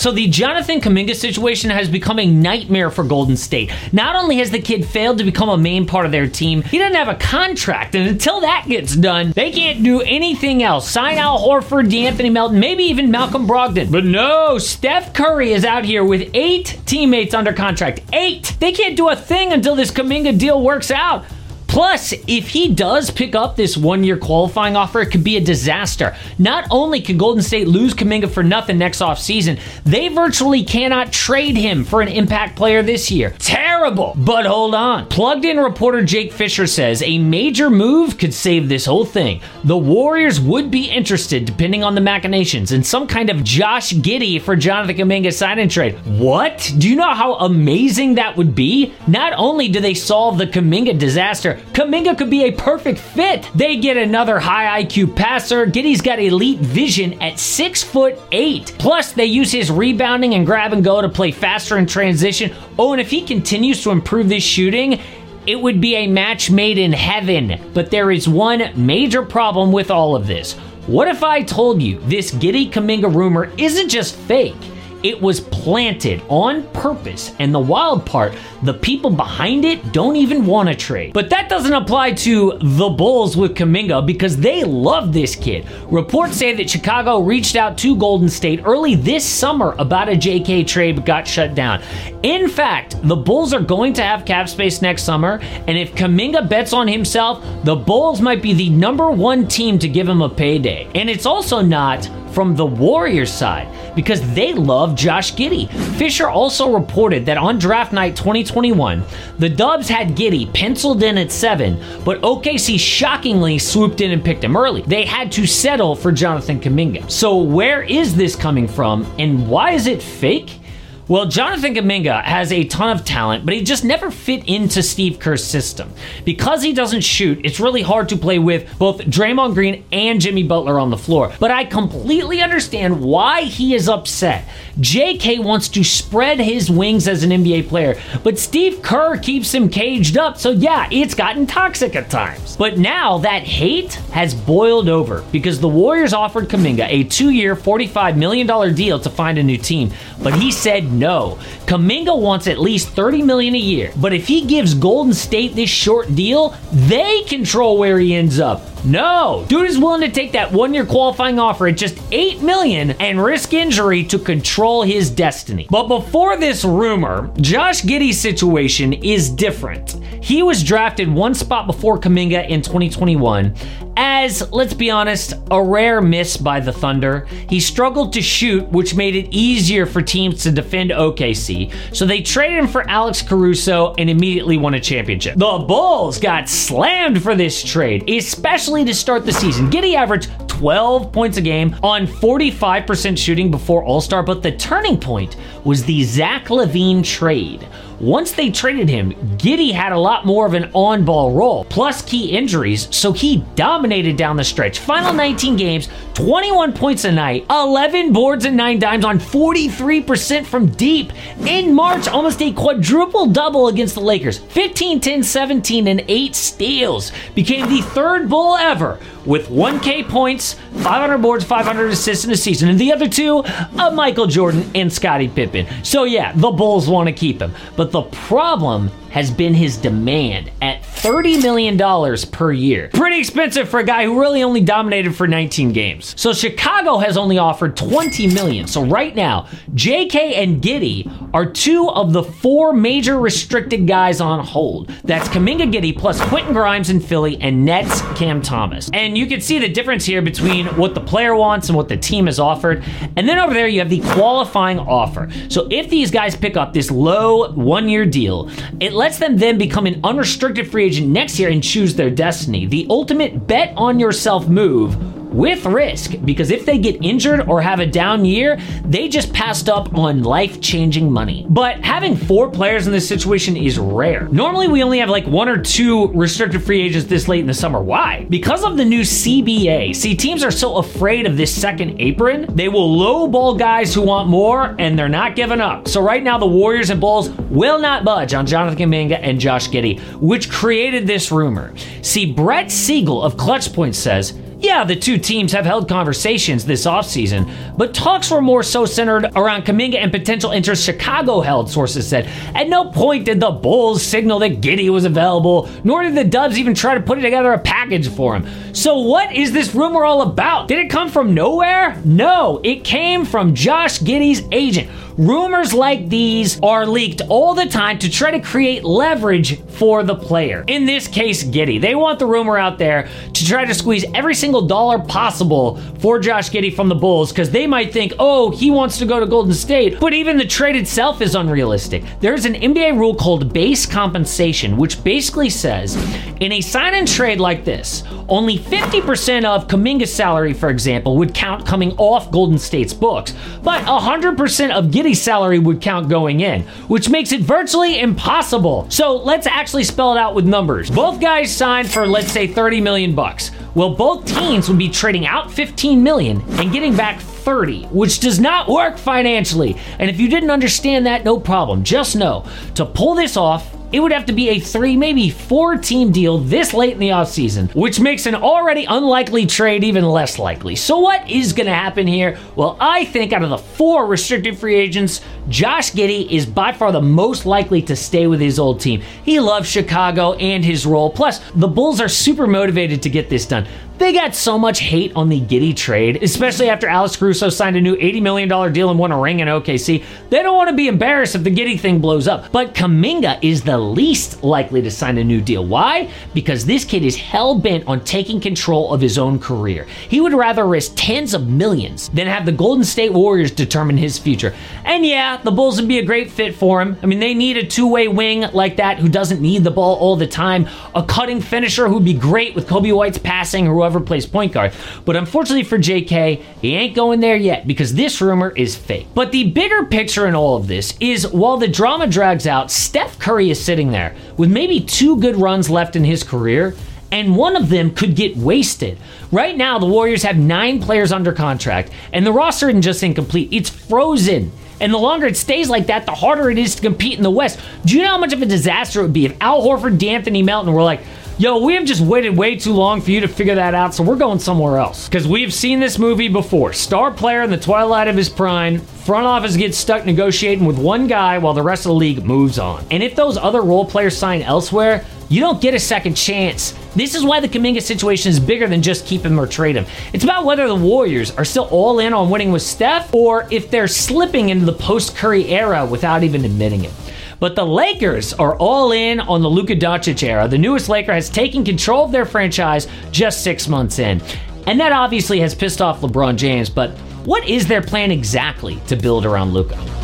So the Jonathan Kuminga situation has become a nightmare for Golden State. Not only has the kid failed to become a main part of their team, he doesn't have a contract, and until that gets done, they can't do anything else. Sign Al Horford, DeAnthony Melton, maybe even Malcolm Brogdon. But no, Steph Curry is out here with 8 teammates under contract. 8! They can't do a thing until this Kuminga deal works out. Plus, if he does pick up this one-year qualifying offer, it could be a disaster. Not only can Golden State lose Kuminga for nothing next offseason, they virtually cannot trade him for an impact player this year. Terrible! But hold on. Plugged-in reporter Jake Fisher says a major move could save this whole thing. The Warriors would be interested, depending on the machinations, in some kind of Josh Giddey for Jonathan Kuminga sign-and trade. What? Do you know how amazing that would be? Not only do they solve the Kuminga disaster, Kuminga could be a perfect fit. They get another high IQ passer. Giddey's got elite vision at 6'8". Plus, they use his rebounding and grab and go to play faster in transition. Oh, and if he continues to improve this shooting, it would be a match made in heaven. But there is one major problem with all of this. What if I told you this Giddey Kuminga rumor isn't just fake? It was planted on purpose, and the wild part, the people behind it don't even want to trade. But that doesn't apply to the Bulls with Kuminga because they love this kid. Reports say that Chicago reached out to Golden State early this summer about a JK trade but got shut down. In fact, the Bulls are going to have cap space next summer, and if Kuminga bets on himself, the Bulls might be the #1 team to give him a payday. And it's also not from the Warriors side because they love Josh Giddey. Fisher also reported that on draft night 2021, the Dubs had Giddey penciled in at 7, but OKC shockingly swooped in and picked him early. They had to settle for Jonathan Kuminga. So where is this coming from, and why is it fake? Well, Jonathan Kuminga has a ton of talent, but he just never fit into Steve Kerr's system. Because he doesn't shoot, it's really hard to play with both Draymond Green and Jimmy Butler on the floor. But I completely understand why he is upset. JK wants to spread his wings as an NBA player, but Steve Kerr keeps him caged up, so yeah, it's gotten toxic at times. But now that hate has boiled over because the Warriors offered Kuminga a 2-year, $45 million deal to find a new team, but he said no. Kuminga wants at least $30 million a year, but if he gives Golden State this short deal, they control where he ends up. No, dude is willing to take that 1-year qualifying offer at just $8 million and risk injury to control his destiny. But before this rumor, Josh Giddey's situation is different. He was drafted 1 spot before Kuminga in 2021 as, let's be honest, a rare miss by the Thunder. He struggled to shoot, which made it easier for teams to defend OKC, so they traded him for Alex Caruso and immediately won a championship. The Bulls got slammed for this trade, especially to start the season. Giddey averaged 12 points a game on 45% shooting before All-Star, but the turning point was the Zach LaVine trade. Once they traded him, Giddey had a lot more of an on-ball role, plus key injuries, so he dominated down the stretch. Final 19 games, 21 points a night, 11 boards and 9 dimes on 43% from deep. In March, almost a quadruple-double against the Lakers. 15, 10, 17, and 8 steals. Became the 3rd Bull ever with 1K points, 500 boards, 500 assists in a season, and the other 2, Michael Jordan and Scottie Pippen. So yeah, the Bulls want to keep him. But the problem has been his demand at $30 million per year. Pretty expensive for a guy who really only dominated for 19 games. So Chicago has only offered $20 million. So right now, JK and Giddey are 2 of the 4 major restricted guys on hold. That's Kuminga, Giddey, plus Quentin Grimes in Philly and Nets Cam Thomas. And you can see the difference here between what the player wants and what the team has offered. And then over there, you have the qualifying offer. So if these guys pick up this low 1-year deal, it lets them then become an unrestricted free agent next year and choose their destiny. The ultimate bet on yourself move with risk, because if they get injured or have a down year, they just passed up on life-changing money. But having 4 players in this situation is rare. Normally, we only have like 1 or 2 restricted free agents this late in the summer. Why? Because of the new CBA. See, teams are so afraid of this second apron, they will lowball guys who want more, and they're not giving up. So right now, the Warriors and Bulls will not budge on Jonathan Kuminga and Josh Giddey, which created this rumor. See, Brett Siegel of Clutch Points says, Yeah, the two teams have held conversations this offseason, but talks were more so centered around Kuminga and potential interest Chicago held, sources said. At no point did the Bulls signal that Giddey was available, nor did the Dubs even try to put together a package for him. So what is this rumor all about? Did it come from nowhere? No, it came from Josh Giddey's agent. Rumors like these are leaked all the time to try to create leverage for the player. In this case, Giddey. They want the rumor out there to try to squeeze every single dollar possible for Josh Giddey from the Bulls, because they might think, oh, he wants to go to Golden State. But even the trade itself is unrealistic. There's an NBA rule called base compensation, which basically says in a sign and trade like this, only 50% of Kuminga's salary, for example, would count coming off Golden State's books, but 100% of Giddey's salary would count going in, which makes it virtually impossible. So let's actually spell it out with numbers. Both guys signed for, let's say, $30 million. Well, both teams would be trading out $15 million and getting back $30, which does not work financially. And if you didn't understand that, no problem. Just know, to pull this off, it would have to be a 3, maybe 4 team deal this late in the offseason, which makes an already unlikely trade even less likely. So what is going to happen here? Well, I think out of the 4 restricted free agents, Josh Giddey is by far the most likely to stay with his old team. He loves Chicago and his role. Plus, the Bulls are super motivated to get this done. They got so much hate on the Giddey trade, especially after Alex Caruso signed a new $80 million deal and won a ring in OKC. They don't want to be embarrassed if the Giddey thing blows up. But Kuminga is the least likely to sign a new deal. Why? Because this kid is hell-bent on taking control of his own career. He would rather risk tens of millions than have the Golden State Warriors determine his future. And yeah, the Bulls would be a great fit for him. I mean, they need a two-way wing like that who doesn't need the ball all the time. A cutting finisher who'd be great with Kobe White's passing, or whoever plays point guard. But unfortunately for JK, he ain't going there yet because this rumor is fake. But the bigger picture in all of this is, while the drama drags out, Steph Curry is sitting there with maybe 2 good runs left in his career, and one of them could get wasted. Right now, the Warriors have 9 players under contract, and the roster isn't just incomplete, it's frozen. And the longer it stays like that, the harder it is to compete in the West. Do you know how much of a disaster it would be if Al Horford, D'Anthony Melton were like, yo, we have just waited way too long for you to figure that out, so we're going somewhere else. Because we've seen this movie before. Star player in the twilight of his prime, front office gets stuck negotiating with one guy while the rest of the league moves on. And if those other role players sign elsewhere, you don't get a second chance. This is why the Kuminga situation is bigger than just keep him or trade him. It's about whether the Warriors are still all in on winning with Steph, or if they're slipping into the post-Curry era without even admitting it. But the Lakers are all in on the Luka Doncic era. The newest Laker has taken control of their franchise just 6 months in. And that obviously has pissed off LeBron James, but what is their plan exactly to build around Luka?